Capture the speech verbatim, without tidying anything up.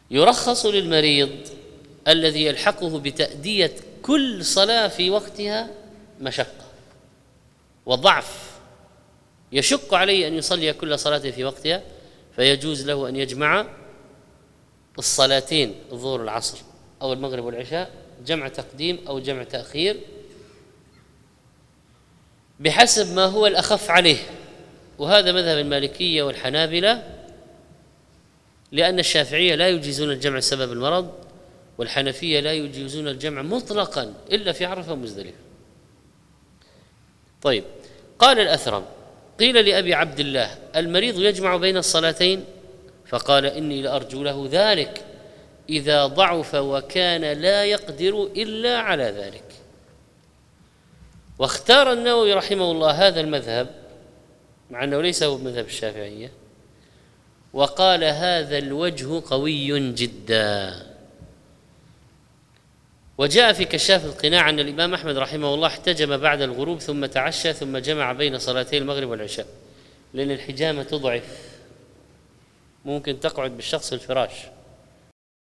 يرخص للمريض الذي يلحقه بتأدية كل صلاة في وقتها مشقة وضعف، يشق عليه أن يصلي كل صلاة في وقتها، فيجوز له أن يجمع الصلاتين الظهر والعصر أو المغرب والعشاء جمع تقديم أو جمع تأخير بحسب ما هو الأخف عليه. وهذا مذهب المالكية والحنابلة، لأن الشافعية لا يجيزون الجمع سبب المرض، والحنفية لا يجيزون الجمع مطلقا إلا في عرفة ومزدلفة. طيب، قال الأثرم: قيل لأبي عبد الله: المريض يجمع بين الصلاتين؟ فقال: إني لأرجو له ذلك إذا ضعف وكان لا يقدر إلا على ذلك. واختار النووي رحمه الله هذا المذهب مع أنه ليس هو مذهب الشافعية، وقال: هذا الوجه قوي جدا. وجاء في كشاف القناع أن الإمام أحمد رحمه الله احتجم بعد الغروب ثم تعشى ثم جمع بين صلاتي المغرب والعشاء، لأن الحجامة تضعف، ممكن تقعد بالشخص الفراش.